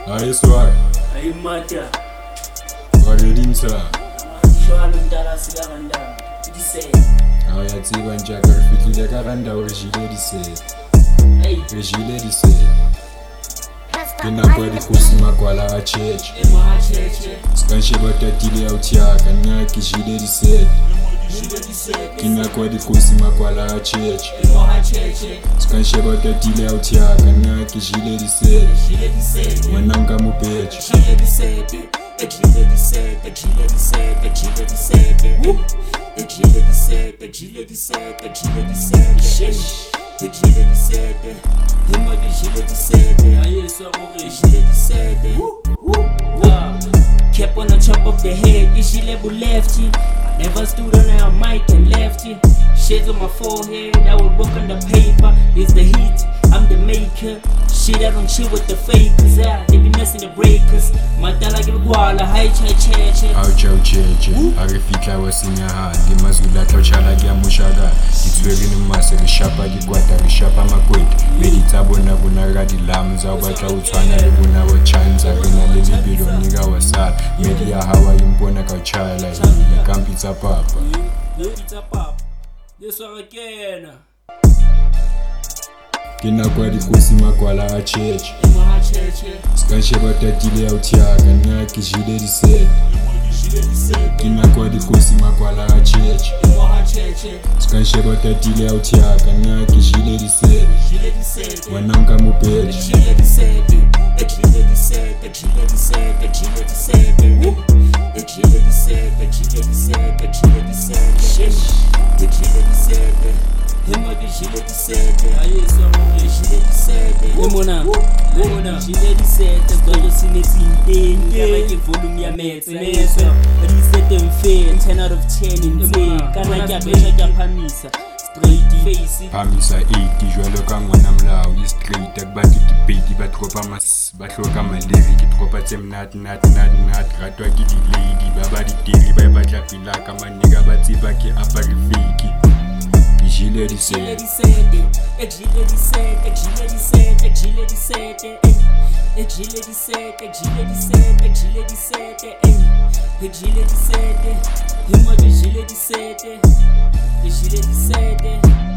Aye, swag. Aye, mata. Already, sir. Shwala mdala sila kanda. Dise. Aye, atiba njaka rfikile karanda origile dise. Hey. Regile dise. Kina kwa di kusi makwala a church. Ema cheche. Skanshe bata tile autiaka na kijile dise. Kina kwa di kusi makwala a church. Ema cheche. Skanshe bata tile autiaka na kijile dise. Mananga mupeche. Gile dise. Gile dise. Gile dise. Gile dise. Gile dise. Gile dise. Gile dise. Gile dise. Hima de gile dise. Aye, so gile dise. Kept on the top of the head, this she label lefty. Never stood on a mic and lefty. Shades on my forehead, I would work on the paper. It's the heat, I'm the maker. Shit, I don't chill with the fakers. They be messing the breakers. Madala give guala, high cheche. Aucha ucheche, arifika wasinya hadi mazula tauchala gya mushaga. Kitweri ni masa rishapa gigwata rishapa makwete. Meditabo na guna radi lamza wata utwana leguna wachanza. Gina lili bilo niga wasala. Media hawa impona kauchala. Nikampita papa. Pizza pop. This one again. Kina kwa di kusi makwala a church. Ema cheche. Skanshe bata tile autiaka na kijile dise. Kina kwa di kusi makwala a church. Ema cheche. Skanshe bata tile autiaka na kijile dise. Mananga mupeche. Gile dise. Gile dise. Gile dise. Gile dise. Gile dise. Gile dise. Gile dise. Gile dise. Hima de gile dise. Aye, so gile dise. Umona. Gile dise. Gojo sinetinte. Ngeke volume ya metse. Reset mfe 10 out of 10 in 10. Kana kyabesha kyaphamisa. Straight face. Phamisa 80 jwalo ka ngwana mlao yi straight akubati debate batloka malyric tropa tsemnat ratwa ke di-lady ba ba diteri ba e batla pilaka manega ba tsiba ke apare fake. Gile dise. Gile dise. Gile dise. Gile dise. Gile dise. Gile dise. Gile dise. Hima de gile dise. Gile dise.